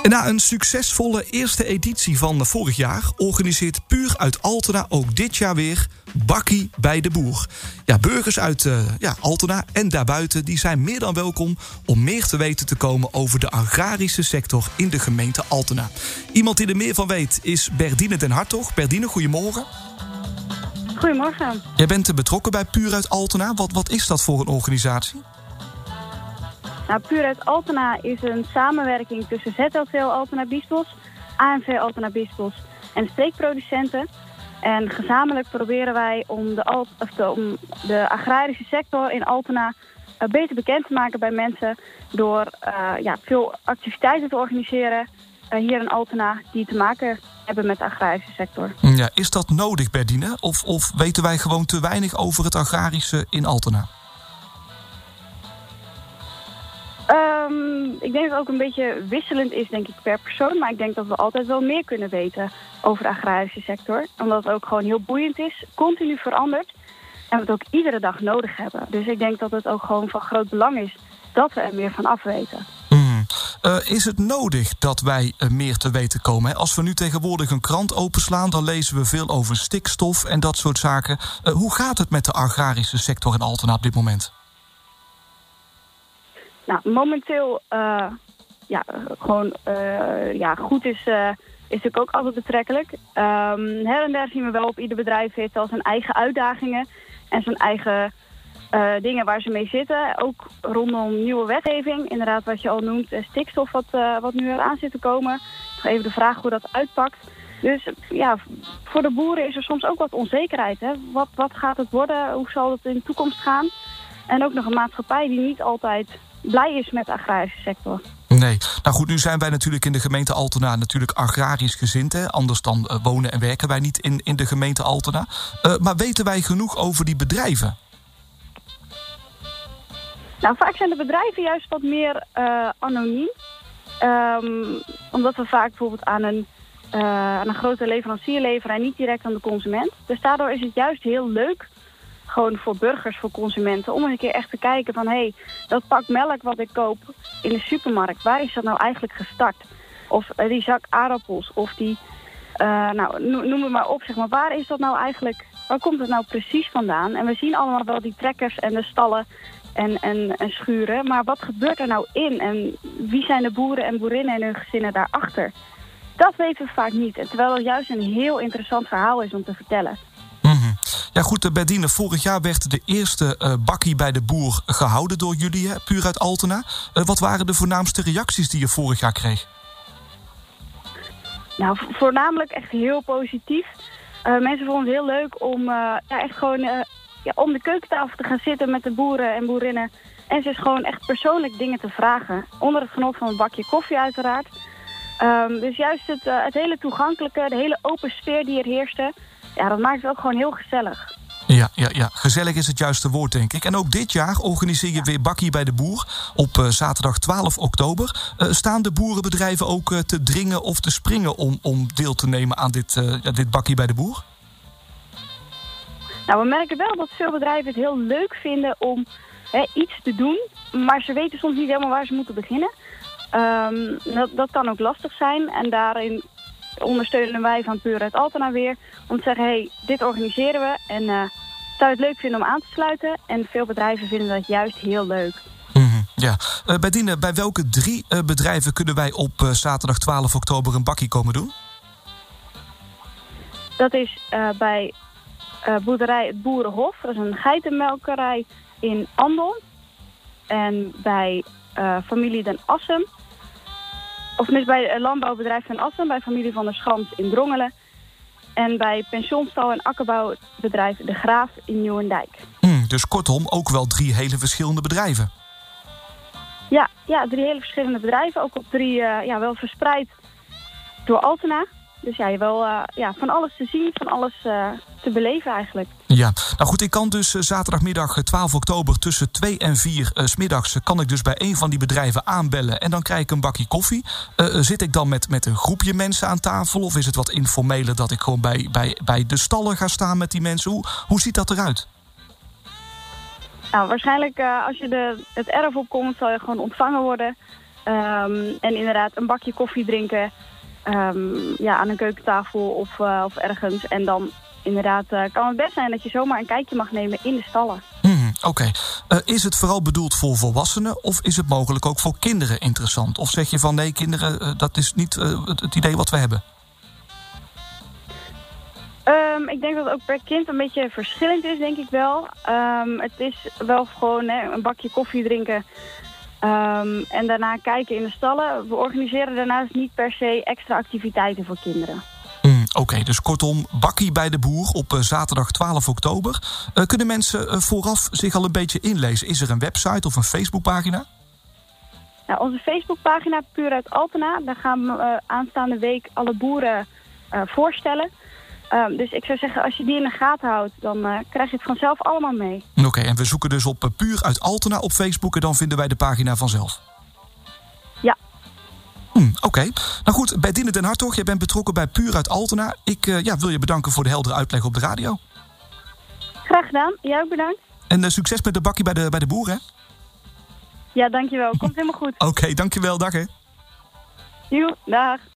En na een succesvolle eerste editie van vorig jaar organiseert Puur uit Altena ook dit jaar weer Bakkie bij de Boer. Ja, burgers uit Altena en daarbuiten die zijn meer dan welkom om meer te weten te komen over de agrarische sector in de gemeente Altena. Iemand die er meer van weet is Berdine den Hartog. Berdine, goedemorgen. Goedemorgen. Jij bent betrokken bij Puur uit Altena. Wat is dat voor een organisatie? Nou, Puur uit Altena is een samenwerking tussen ZLTL Altena Biesbos, ANV Altena Biesbos en streekproducenten. En gezamenlijk proberen wij om de agrarische sector in Altena beter bekend te maken bij mensen door veel activiteiten te organiseren hier in Altena die te maken hebben met de agrarische sector. Ja, is dat nodig, Berdine? Of weten wij gewoon te weinig over het agrarische in Altena? Ik denk dat het ook een beetje wisselend is, denk ik, per persoon. Maar ik denk dat we altijd wel meer kunnen weten over de agrarische sector. Omdat het ook gewoon heel boeiend is, continu verandert. En we het ook iedere dag nodig hebben. Dus ik denk dat het ook gewoon van groot belang is dat we er meer van af weten. Is het nodig dat wij meer te weten komen? Hè? Als we nu tegenwoordig een krant openslaan, dan lezen we veel over stikstof en dat soort zaken. Hoe gaat het met de agrarische sector in Altena op dit moment? Nou, momenteel goed is natuurlijk ook altijd betrekkelijk. Her en der zien we wel op ieder bedrijf heeft al zijn eigen uitdagingen en zijn eigen dingen waar ze mee zitten. Ook rondom nieuwe wetgeving, inderdaad wat je al noemt, stikstof wat nu eraan zit te komen. Nog even de vraag hoe dat uitpakt. Dus ja, voor de boeren is er soms ook wat onzekerheid. Hè? Wat gaat het worden? Hoe zal het in de toekomst gaan? En ook nog een maatschappij die niet altijd blij is met de agrarische sector. Nee. Nou goed, nu zijn wij natuurlijk in de gemeente Altena natuurlijk agrarisch gezind. Hè? Anders dan wonen en werken wij niet in de gemeente Altena. Maar weten wij genoeg over die bedrijven? Nou, vaak zijn de bedrijven juist wat meer anoniem. Omdat we vaak bijvoorbeeld aan een grote leverancier leveren en niet direct aan de consument. Dus daardoor is het juist heel leuk, gewoon voor burgers, voor consumenten, om een keer echt te kijken van dat pak melk wat ik koop in de supermarkt, waar is dat nou eigenlijk gestart? Of die zak aardappels, of die, noem het maar op, zeg maar, waar is dat nou eigenlijk, waar komt het nou precies vandaan? En we zien allemaal wel die trekkers en de stallen en schuren, maar wat gebeurt er nou in? En wie zijn de boeren en boerinnen en hun gezinnen daarachter? Dat weten we vaak niet, terwijl het juist een heel interessant verhaal is om te vertellen. Ja goed, Berdine, vorig jaar werd de eerste Bakkie bij de Boer gehouden door jullie, hè, Puur uit Altena. Wat waren de voornaamste reacties die je vorig jaar kreeg? Nou, voornamelijk echt heel positief. Mensen vonden het heel leuk om echt gewoon om de keukentafel te gaan zitten met de boeren en boerinnen. En ze gewoon echt persoonlijk dingen te vragen. Onder het genot van een bakje koffie uiteraard. Dus juist het hele toegankelijke, de hele open sfeer die er heerste, ja, dat maakt het ook gewoon heel gezellig. Ja. Gezellig is het juiste woord, denk ik. En ook dit jaar organiseer je weer Bakkie bij de Boer op zaterdag 12 oktober. Staan de boerenbedrijven ook te dringen of te springen om deel te nemen aan dit Bakkie bij de Boer? Nou, we merken wel dat veel bedrijven het heel leuk vinden om iets te doen, maar ze weten soms niet helemaal waar ze moeten beginnen. Dat kan ook lastig zijn en daarin ondersteunen wij van Puur uit Altena weer om te zeggen, dit organiseren we en zou je het leuk vinden om aan te sluiten? En veel bedrijven vinden dat juist heel leuk. Ja. Berdine, bij welke 3 bedrijven kunnen wij op zaterdag 12 oktober een bakkie komen doen? Dat is bij boerderij Het Boerenhof. Dat is een geitenmelkerij in Andel. En bij familie Den Assem. Of tenminste bij het landbouwbedrijf Den Assem, bij familie Van der Schans in Drongelen. En bij pensioenstal- en akkerbouwbedrijf De Graaf in Nieuwendijk. Dus kortom ook wel 3 hele verschillende bedrijven. Ja, 3 hele verschillende bedrijven. Ook op 3 wel verspreid door Altena. Dus ja, je wel van alles te zien, van alles te beleven eigenlijk. Ja, nou goed, ik kan dus zaterdagmiddag 12 oktober tussen 2 en 4 smiddags kan ik dus bij een van die bedrijven aanbellen en dan krijg ik een bakje koffie. Zit ik dan met een groepje mensen aan tafel of is het wat informeler dat ik gewoon bij de stallen ga staan met die mensen? Hoe ziet dat eruit? Nou, waarschijnlijk als je het erf opkomt zal je gewoon ontvangen worden. En inderdaad een bakje koffie drinken aan een keukentafel of ergens. En dan inderdaad kan het best zijn dat je zomaar een kijkje mag nemen in de stallen. Oké. Is het vooral bedoeld voor volwassenen of is het mogelijk ook voor kinderen interessant? Of zeg je van nee, kinderen, dat is niet het idee wat we hebben? Ik denk dat het ook per kind een beetje verschillend is, denk ik wel. Het is wel gewoon een bakje koffie drinken en daarna kijken in de stallen. We organiseren daarnaast niet per se extra activiteiten voor kinderen. Oké, dus kortom, bakkie bij de boer op zaterdag 12 oktober. Kunnen mensen vooraf zich al een beetje inlezen? Is er een website of een Facebookpagina? Nou, onze Facebookpagina Puur uit Altena, daar gaan we aanstaande week alle boeren voorstellen. Dus ik zou zeggen, als je die in de gaten houdt, dan krijg je het vanzelf allemaal mee. Oké, en we zoeken dus op Puur uit Altena op Facebook en dan vinden wij de pagina vanzelf. Ja. Oké. Nou goed, bij Dine den Hartog, jij bent betrokken bij Puur uit Altena. Ik wil je bedanken voor de heldere uitleg op de radio. Graag gedaan. Jij ook bedankt. En succes met de bakkie bij de boer, hè? Ja, dankjewel. Komt helemaal goed. Oké, dankjewel. Dag, hè. Joe, dag.